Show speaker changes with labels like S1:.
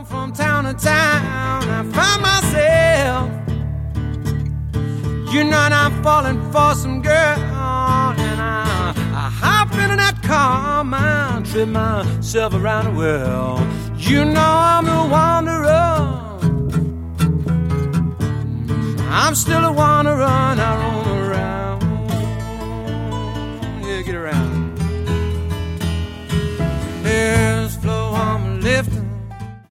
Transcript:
S1: from town to town. I find myself, you know, and I'm falling for some girl, and I hop into that car, man, trip myself around the world. You know I'm a wanderer, I'm still a